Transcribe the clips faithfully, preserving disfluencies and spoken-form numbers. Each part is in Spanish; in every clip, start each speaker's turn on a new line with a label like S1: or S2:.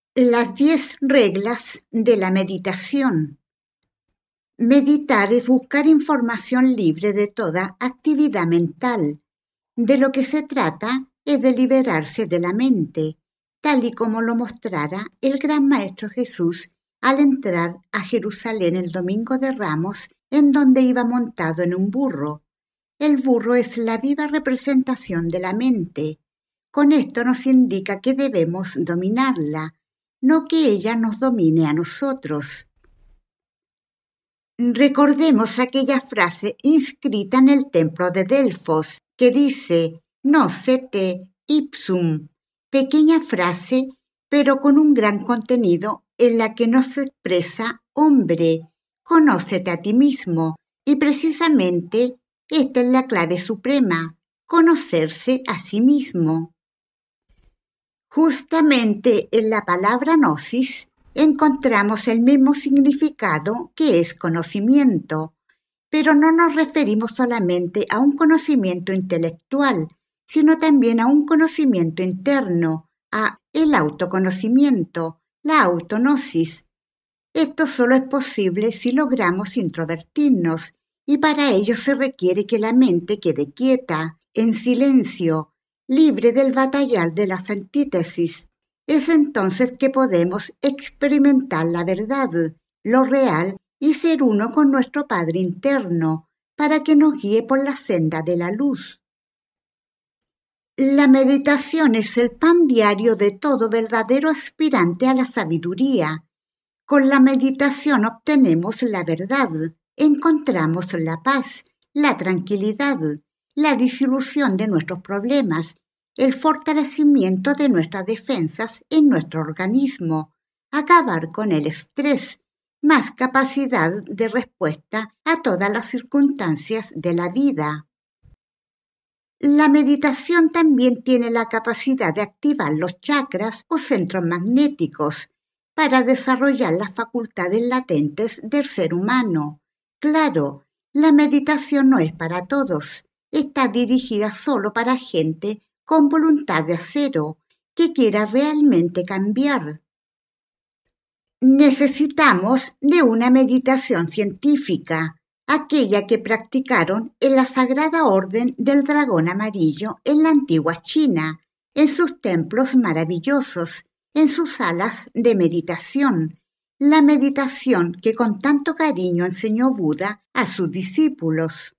S1: Las diez reglas de la meditación. Meditar es buscar información libre de toda actividad mental. De lo que se trata es de liberarse de la mente, tal y como lo mostrara el gran Maestro Jesús al entrar a Jerusalén el Domingo de Ramos, en donde iba montado en un burro. El burro es la viva representación de la mente. Con esto nos indica que debemos dominarla, no que ella nos domine a nosotros. Recordemos aquella frase inscrita en el templo de Delfos que dice «Nocete ipsum», pequeña frase, pero con un gran contenido en la que nos expresa «Hombre, conócete a ti mismo», y precisamente esta es la clave suprema, conocerse a sí mismo. Justamente en la palabra gnosis encontramos el mismo significado que es conocimiento, pero no nos referimos solamente a un conocimiento intelectual, sino también a un conocimiento interno, a el autoconocimiento, la autognosis. Esto solo es posible si logramos introvertirnos, y para ello se requiere que la mente quede quieta, en silencio, libre del batallar de las antítesis. Es entonces que podemos experimentar la verdad, lo real, y ser uno con nuestro Padre interno, para que nos guíe por la senda de la luz. La meditación es el pan diario de todo verdadero aspirante a la sabiduría. Con la meditación obtenemos la verdad, encontramos la paz, la tranquilidad, la disolución de nuestros problemas, el fortalecimiento de nuestras defensas en nuestro organismo, acabar con el estrés, más capacidad de respuesta a todas las circunstancias de la vida. La meditación también tiene la capacidad de activar los chakras o centros magnéticos para desarrollar las facultades latentes del ser humano. Claro, la meditación no es para todos, está dirigida solo para gente con voluntad de acero, que quiera realmente cambiar. Necesitamos de una meditación científica, aquella que practicaron en la Sagrada Orden del Dragón Amarillo en la antigua China, en sus templos maravillosos, en sus salas de meditación, la meditación que con tanto cariño enseñó Buda a sus discípulos.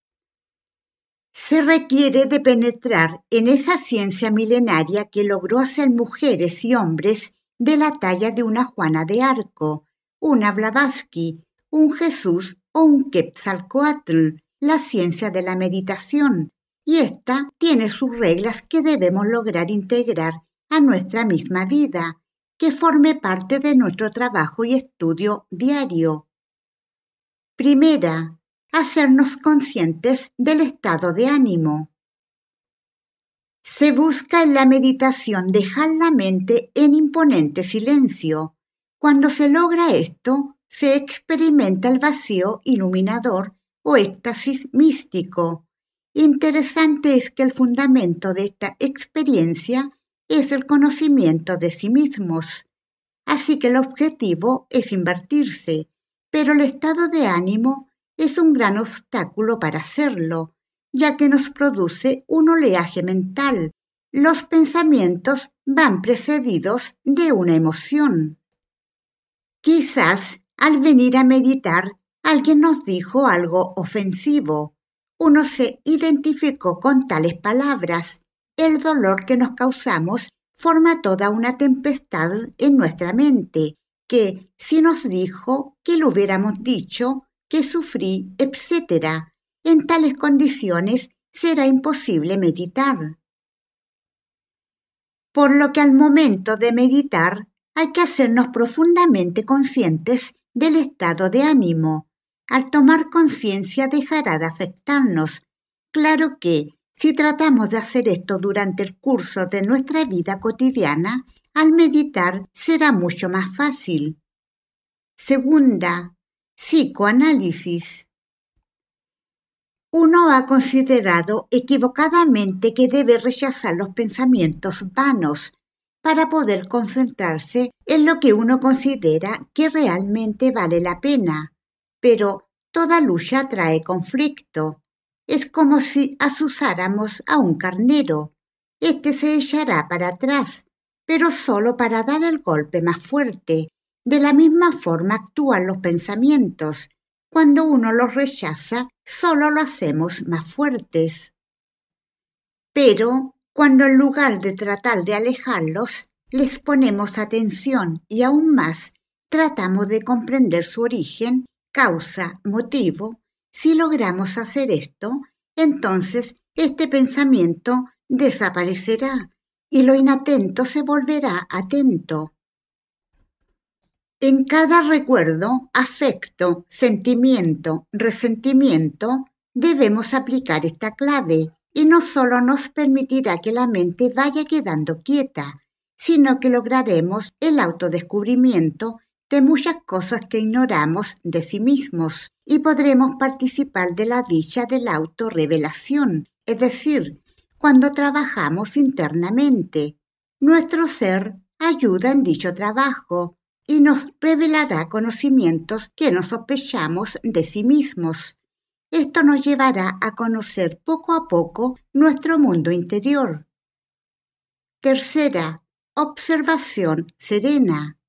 S1: Se requiere de penetrar en esa ciencia milenaria que logró hacer mujeres y hombres de la talla de una Juana de Arco, una Blavatsky, un Jesús o un Quetzalcóatl, la ciencia de la meditación, y esta tiene sus reglas que debemos lograr integrar a nuestra misma vida, que forme parte de nuestro trabajo y estudio diario. Primera, hacernos conscientes del estado de ánimo. Se busca en la meditación dejar la mente en imponente silencio. Cuando se logra esto, se experimenta el vacío iluminador o éxtasis místico. Interesante es que el fundamento de esta experiencia es el conocimiento de sí mismos. Así que el objetivo es invertirse, pero el estado de ánimo es un gran obstáculo para hacerlo, ya que nos produce un oleaje mental. Los pensamientos van precedidos de una emoción. Quizás al venir a meditar alguien nos dijo algo ofensivo. Uno se identificó con tales palabras. El dolor que nos causamos forma toda una tempestad en nuestra mente, que si nos dijo que lo hubiéramos dicho, que sufrí, etcétera. En tales condiciones será imposible meditar. Por lo que al momento de meditar hay que hacernos profundamente conscientes del estado de ánimo. Al tomar conciencia dejará de afectarnos. Claro que, si tratamos de hacer esto durante el curso de nuestra vida cotidiana, al meditar será mucho más fácil. Segunda, psicoanálisis. Uno ha considerado equivocadamente que debe rechazar los pensamientos vanos. para poder concentrarse en lo que uno considera que realmente vale la pena. Pero toda lucha trae conflicto. Es como si azuzáramos a un carnero. Este se echará para atrás, pero solo para dar el golpe más fuerte. De la misma forma actúan los pensamientos. Cuando uno los rechaza, solo lo hacemos más fuertes. Pero cuando en lugar de tratar de alejarlos, les ponemos atención y aún más tratamos de comprender su origen, causa, motivo, si logramos hacer esto, entonces este pensamiento desaparecerá y lo inatento se volverá atento. En cada recuerdo, afecto, sentimiento, resentimiento, debemos aplicar esta clave y no solo nos permitirá que la mente vaya quedando quieta, sino que lograremos el autodescubrimiento de muchas cosas que ignoramos de sí mismos y podremos participar de la dicha de la autorrevelación, es decir, cuando trabajamos internamente. Nuestro ser ayuda en dicho trabajo y nos revelará conocimientos que no sospechamos de sí mismos. Esto nos llevará a conocer poco a poco nuestro mundo interior. Tercera, observación serena.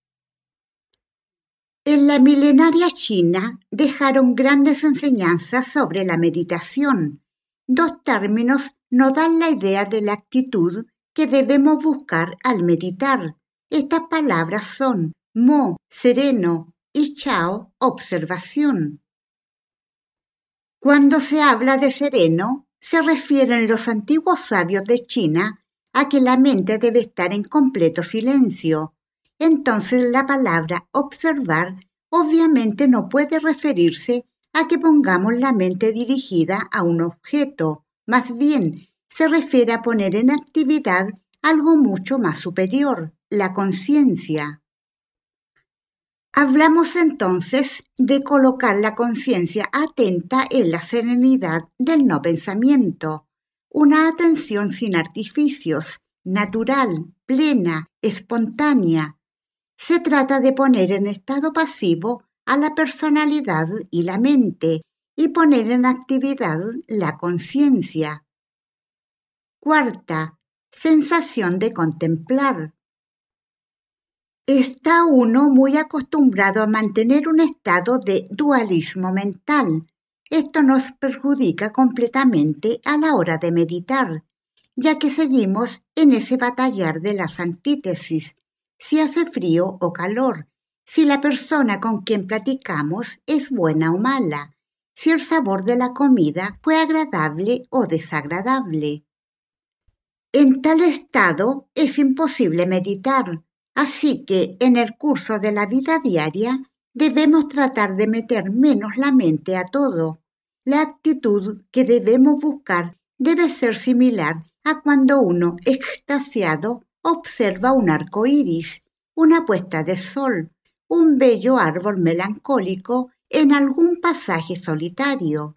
S1: En la milenaria China dejaron grandes enseñanzas sobre la meditación. Dos términos nos dan la idea de la actitud que debemos buscar al meditar. Estas palabras son Mo, sereno, y Chao, observación. Cuando se habla de sereno, se refieren los antiguos sabios de China a que la mente debe estar en completo silencio. Entonces la palabra observar obviamente no puede referirse a que pongamos la mente dirigida a un objeto, más bien se refiere a poner en actividad algo mucho más superior, la conciencia. Hablamos entonces de colocar la conciencia atenta en la serenidad del no pensamiento, una atención sin artificios, natural, plena, espontánea. Se trata de poner en estado pasivo a la personalidad y la mente y poner en actividad la conciencia. Cuarta, sensación de contemplar. Está uno muy acostumbrado a mantener un estado de dualismo mental. Esto nos perjudica completamente a la hora de meditar, ya que seguimos en ese batallar de las antítesis, si hace frío o calor, si la persona con quien platicamos es buena o mala, si el sabor de la comida fue agradable o desagradable. En tal estado es imposible meditar. Así que en el curso de la vida diaria debemos tratar de meter menos la mente a todo. La actitud que debemos buscar debe ser similar a cuando uno, extasiado, observa un arco iris, una puesta de sol, un bello árbol melancólico en algún pasaje solitario.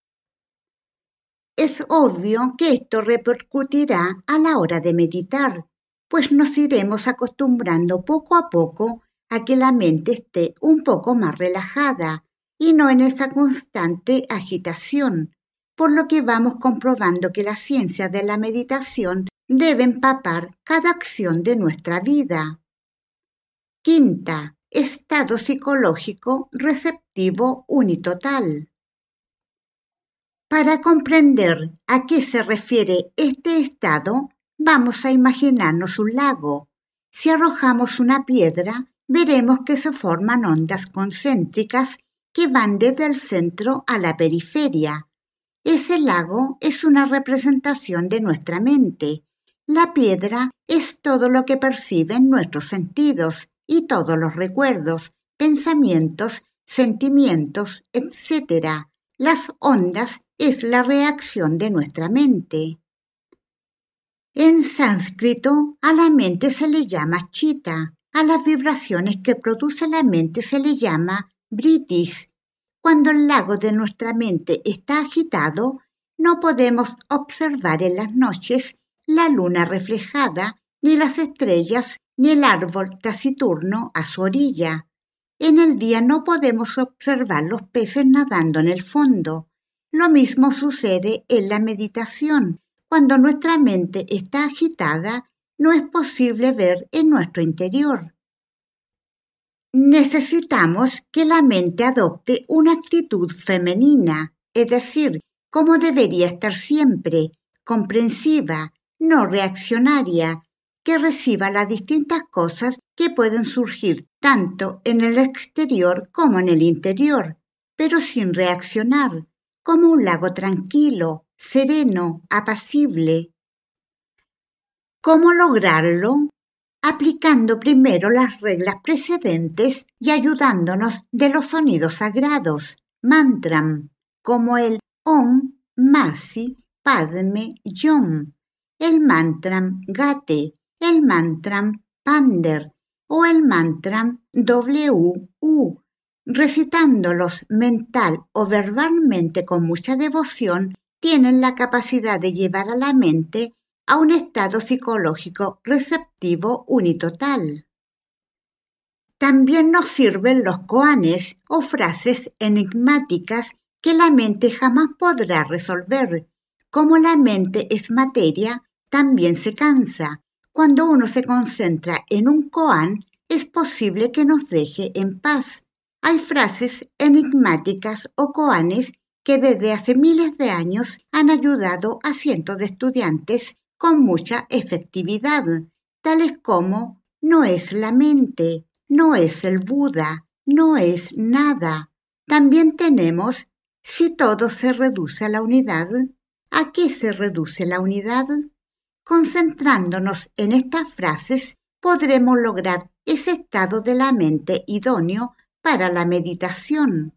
S1: Es obvio que esto repercutirá a la hora de meditar, pues nos iremos acostumbrando poco a poco a que la mente esté un poco más relajada y no en esa constante agitación, por lo que vamos comprobando que la ciencia de la meditación debe empapar cada acción de nuestra vida. Quinta, estado psicológico receptivo unitotal. Para comprender a qué se refiere este estado, vamos a imaginarnos un lago. Si arrojamos una piedra, veremos que se forman ondas concéntricas que van desde el centro a la periferia. Ese lago es una representación de nuestra mente. La piedra es todo lo que perciben nuestros sentidos y todos los recuerdos, pensamientos, sentimientos, etcétera. Las ondas es la reacción de nuestra mente. En sánscrito, a la mente se le llama chitta, a las vibraciones que produce la mente se le llama vritis. Cuando el lago de nuestra mente está agitado, no podemos observar en las noches la luna reflejada ni las estrellas, ni el árbol taciturno a su orilla. En el día no podemos observar los peces nadando en el fondo. Lo mismo sucede en la meditación. Cuando nuestra mente está agitada, no es posible ver en nuestro interior. Necesitamos que la mente adopte una actitud femenina, es decir, como debería estar siempre, comprensiva, no reaccionaria, que reciba las distintas cosas que pueden surgir tanto en el exterior como en el interior, pero sin reaccionar, como un lago tranquilo, sereno, apacible. ¿Cómo lograrlo? Aplicando primero las reglas precedentes y ayudándonos de los sonidos sagrados, mantram, como el Om Masi Padme Yom, el mantram Gate, el mantram Pander o el mantram W U. Recitándolos mental o verbalmente con mucha devoción, tienen la capacidad de llevar a la mente a un estado psicológico receptivo unitotal. También nos sirven los koanes o frases enigmáticas que la mente jamás podrá resolver. Como la mente es materia, también se cansa. Cuando uno se concentra en un koan, es posible que nos deje en paz. Hay frases enigmáticas o koanes que desde hace miles de años han ayudado a cientos de estudiantes con mucha efectividad, tales como no es la mente, no es el Buda, no es nada. También tenemos si todo se reduce a la unidad. ¿A qué se reduce la unidad? Concentrándonos en estas frases, podremos lograr ese estado de la mente idóneo para la meditación.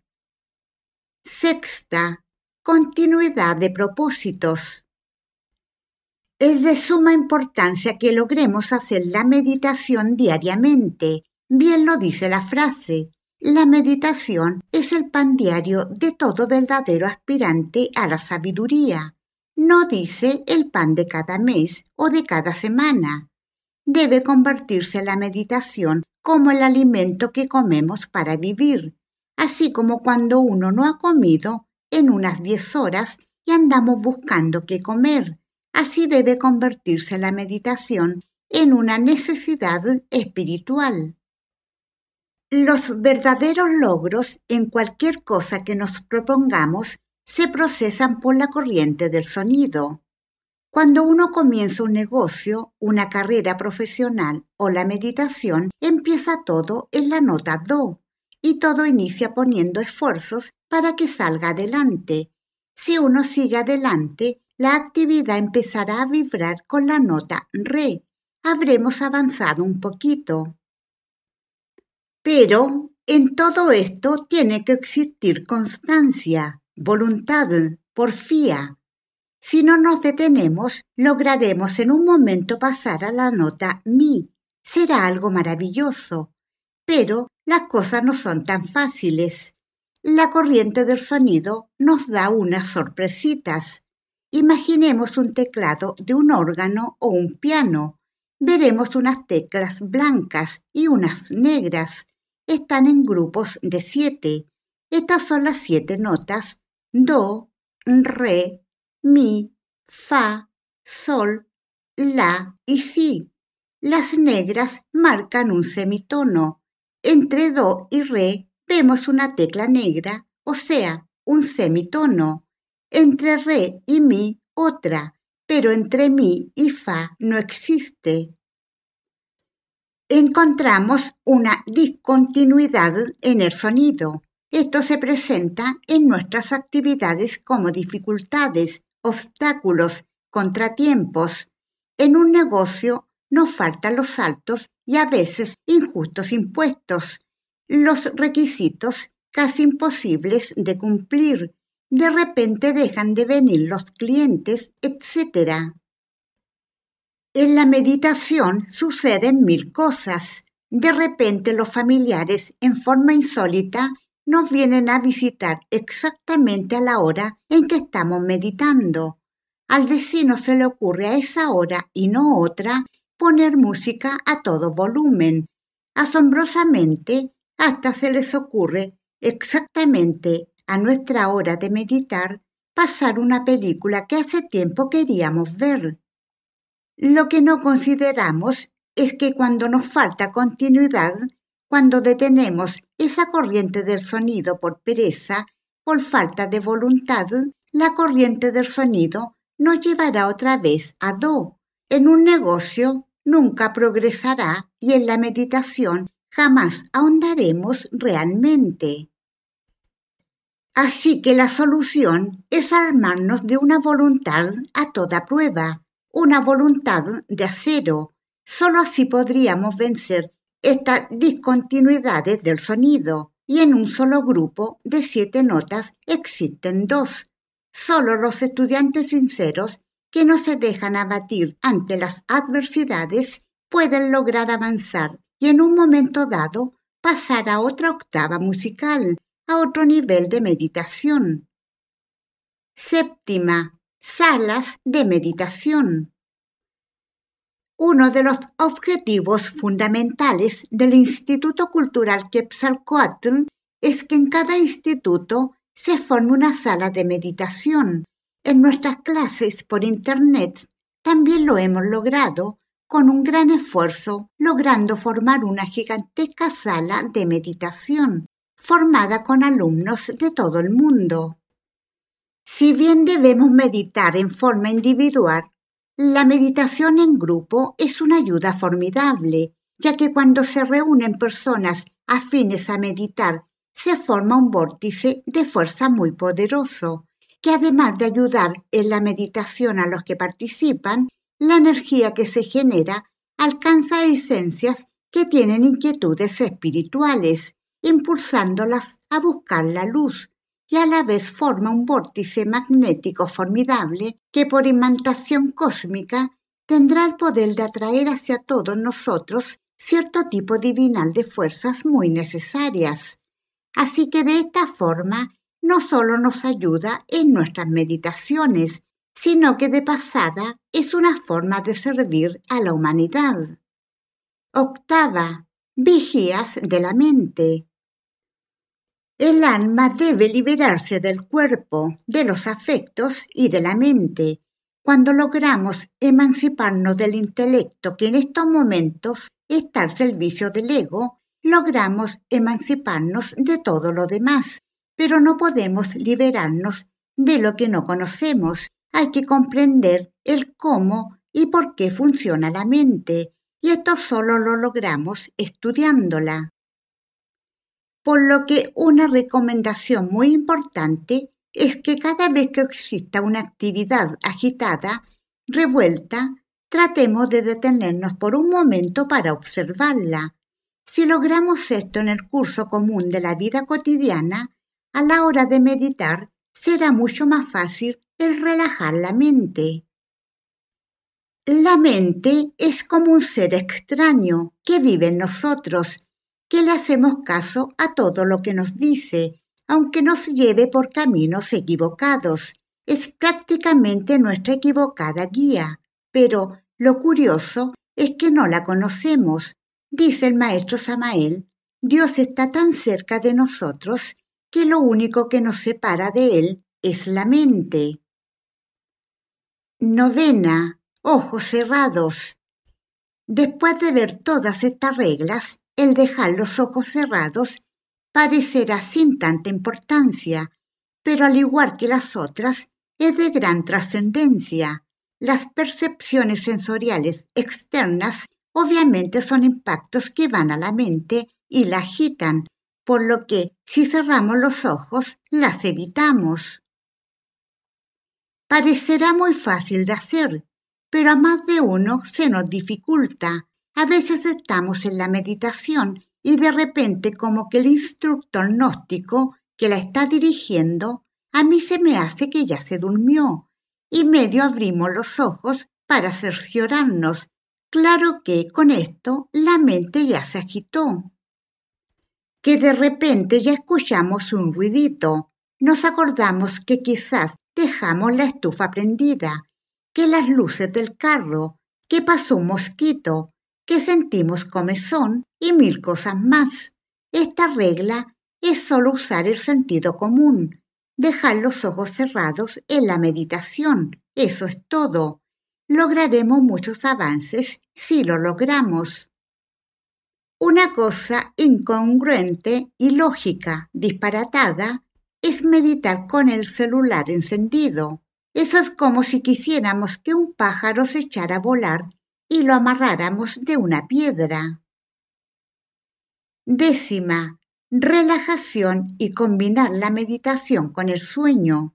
S1: Sexta, continuidad de propósitos. Es de suma importancia que logremos hacer la meditación diariamente. Bien lo dice la frase. La meditación es el pan diario de todo verdadero aspirante a la sabiduría. No dice el pan de cada mes o de cada semana. Debe convertirse la meditación como el alimento que comemos para vivir, así como cuando uno no ha comido en unas diez horas y andamos buscando qué comer. Así debe convertirse la meditación en una necesidad espiritual. Los verdaderos logros en cualquier cosa que nos propongamos se procesan por la corriente del sonido. Cuando uno comienza un negocio, una carrera profesional o la meditación, empieza todo en la nota do y todo inicia poniendo esfuerzos para que salga adelante. Si uno sigue adelante, la actividad empezará a vibrar con la nota re. Habremos avanzado un poquito. Pero en todo esto tiene que existir constancia, voluntad, porfía. Si no nos detenemos, lograremos en un momento pasar a la nota mi. Será algo maravilloso. Pero las cosas no son tan fáciles. La corriente del sonido nos da unas sorpresitas. Imaginemos un teclado de un órgano o un piano. Veremos unas teclas blancas y unas negras. Están en grupos de siete. Estas son las siete notas do, re, mi, fa, sol, la y si. Las negras marcan un semitono. Entre do y re vemos una tecla negra, o sea, un semitono. Entre re y mi, otra, pero entre mi y fa no existe. Encontramos una discontinuidad en el sonido. Esto se presenta en nuestras actividades como dificultades, obstáculos, contratiempos. En un negocio nos faltan los altos y a veces injustos impuestos, los requisitos casi imposibles de cumplir. De repente dejan de venir los clientes, etcétera. En la meditación suceden mil cosas. De repente los familiares, en forma insólita, nos vienen a visitar exactamente a la hora en que estamos meditando. Al vecino se le ocurre a esa hora y no otra poner música a todo volumen. Asombrosamente, hasta se les ocurre exactamente a nuestra hora de meditar pasar una película que hace tiempo queríamos ver. Lo que no consideramos es que cuando nos falta continuidad, cuando detenemos esa corriente del sonido por pereza, por falta de voluntad, la corriente del sonido nos llevará otra vez a do. En un negocio nunca progresará y en la meditación jamás ahondaremos realmente. Así que la solución es armarnos de una voluntad a toda prueba, una voluntad de acero. Solo así podríamos vencer estas discontinuidades del sonido, y en un solo grupo de siete notas existen dos. Solo los estudiantes sinceros que no se dejan abatir ante las adversidades pueden lograr avanzar y en un momento dado pasar a otra octava musical, a otro nivel de meditación. Séptima, salas de meditación. Uno de los objetivos fundamentales del Instituto Cultural Quetzalcóatl es que en cada instituto se forme una sala de meditación. En nuestras clases por Internet también lo hemos logrado con un gran esfuerzo, logrando formar una gigantesca sala de meditación, formada con alumnos de todo el mundo. Si bien debemos meditar en forma individual, la meditación en grupo es una ayuda formidable, ya que cuando se reúnen personas afines a meditar, se forma un vórtice de fuerza muy poderoso, que además de ayudar en la meditación a los que participan, la energía que se genera alcanza esencias que tienen inquietudes espirituales, impulsándolas a buscar la luz, y a la vez forma un vórtice magnético formidable que por imantación cósmica tendrá el poder de atraer hacia todos nosotros cierto tipo divinal de fuerzas muy necesarias. Así que de esta forma no solo nos ayuda en nuestras meditaciones, sino que de pasada es una forma de servir a la humanidad. Octava, vigías de la mente. El alma debe liberarse del cuerpo, de los afectos y de la mente. Cuando logramos emanciparnos del intelecto que en estos momentos está al servicio del ego, logramos emanciparnos de todo lo demás, pero no podemos liberarnos de lo que no conocemos. Hay que comprender el cómo y por qué funciona la mente, y esto solo lo logramos estudiándola. Por lo que una recomendación muy importante es que cada vez que exista una actividad agitada, revuelta, tratemos de detenernos por un momento para observarla. Si logramos esto en el curso común de la vida cotidiana, a la hora de meditar será mucho más fácil el relajar la mente. La mente es como un ser extraño que vive en nosotros, que le hacemos caso a todo lo que nos dice, aunque nos lleve por caminos equivocados. Es prácticamente nuestra equivocada guía, pero lo curioso es que no la conocemos. Dice el maestro Samael, Dios está tan cerca de nosotros que lo único que nos separa de Él es la mente. Novena, ojos cerrados. Después de ver todas estas reglas, el dejar los ojos cerrados parecerá sin tanta importancia, pero al igual que las otras, es de gran trascendencia. Las percepciones sensoriales externas obviamente son impactos que van a la mente y la agitan, por lo que si cerramos los ojos, las evitamos. Parecerá muy fácil de hacer, pero a más de uno se nos dificulta. A veces estamos en la meditación y de repente como que el instructor gnóstico que la está dirigiendo, a mí se me hace que ya se durmió y medio abrimos los ojos para cerciorarnos. Claro que con esto la mente ya se agitó. Que de repente ya escuchamos un ruidito. Nos acordamos que quizás dejamos la estufa prendida, que las luces del carro, que pasó un mosquito, que sentimos comezón y mil cosas más. Esta regla es solo usar el sentido común, dejar los ojos cerrados en la meditación. Eso es todo. Lograremos muchos avances si lo logramos. Una cosa incongruente, ilógica, disparatada, es meditar con el celular encendido. Eso es como si quisiéramos que un pájaro se echara a volar y lo amarráramos de una piedra. Décima, relajación y combinar la meditación con el sueño.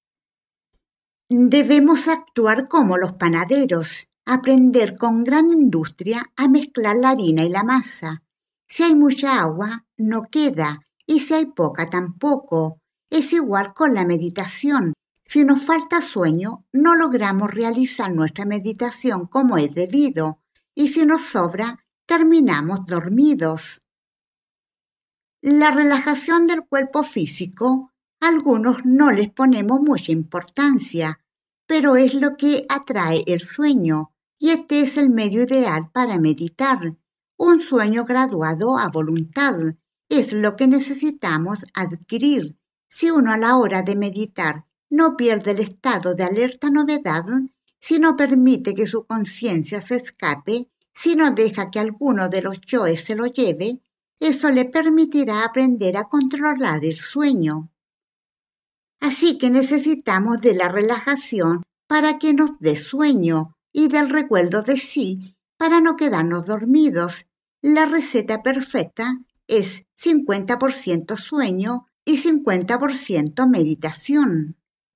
S1: Debemos actuar como los panaderos, aprender con gran industria a mezclar la harina y la masa. Si hay mucha agua, no queda, y si hay poca, tampoco. Es igual con la meditación. Si nos falta sueño, no logramos realizar nuestra meditación como es debido, y si nos sobra, terminamos dormidos. La relajación del cuerpo físico, a algunos no les ponemos mucha importancia, pero es lo que atrae el sueño, y este es el medio ideal para meditar. Un sueño graduado a voluntad es lo que necesitamos adquirir. Si uno a la hora de meditar no pierde el estado de alerta novedad, si no permite que su conciencia se escape, si no deja que alguno de los yoes se lo lleve, eso le permitirá aprender a controlar el sueño. Así que necesitamos de la relajación para que nos dé sueño y del recuerdo de sí para no quedarnos dormidos. La receta perfecta es cincuenta por ciento sueño y cincuenta por ciento meditación.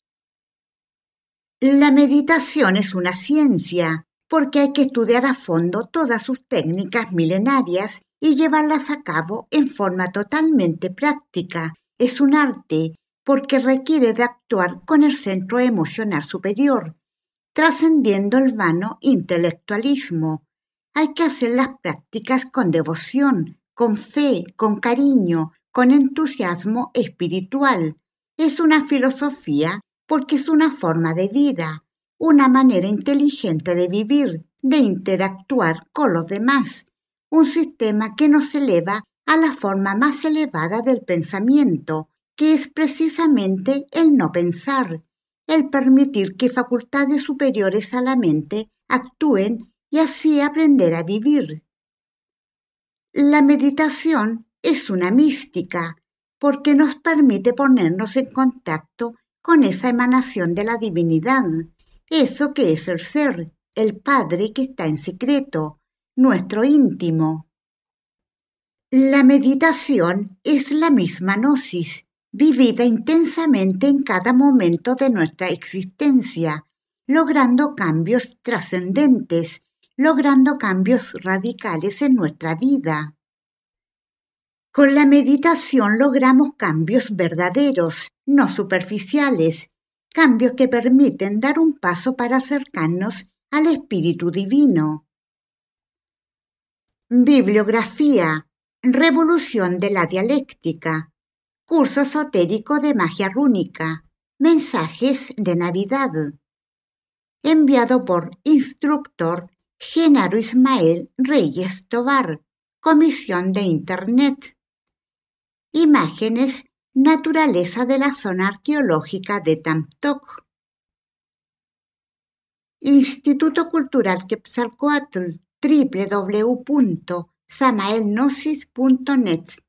S1: La meditación es una ciencia porque hay que estudiar a fondo todas sus técnicas milenarias y llevarlas a cabo en forma totalmente práctica. Es un arte porque requiere de actuar con el centro emocional superior, trascendiendo el vano intelectualismo. Hay que hacer las prácticas con devoción, con fe, con cariño, con entusiasmo espiritual. Es una filosofía porque es una forma de vida, una manera inteligente de vivir, de interactuar con los demás, un sistema que nos eleva a la forma más elevada del pensamiento, que es precisamente el no pensar, el permitir que facultades superiores a la mente actúen y así aprender a vivir. La meditación es una mística porque nos permite ponernos en contacto con esa emanación de la divinidad, eso que es el ser, el Padre que está en secreto, nuestro íntimo. La meditación es la misma gnosis, vivida intensamente en cada momento de nuestra existencia, logrando cambios trascendentes, logrando cambios radicales en nuestra vida. Con la meditación logramos cambios verdaderos, no superficiales, cambios que permiten dar un paso para acercarnos al Espíritu Divino. Bibliografía: Revolución de la Dialéctica, Curso Esotérico de Magia Rúnica, Mensajes de Navidad. Enviado por Instructor Genaro Ismael Reyes Tobar, Comisión de Internet. Imágenes: Naturaleza de la zona arqueológica de Tamtoc. Instituto Cultural Quetzalcóatl, doble u doble u doble u punto samaelgnosis punto net.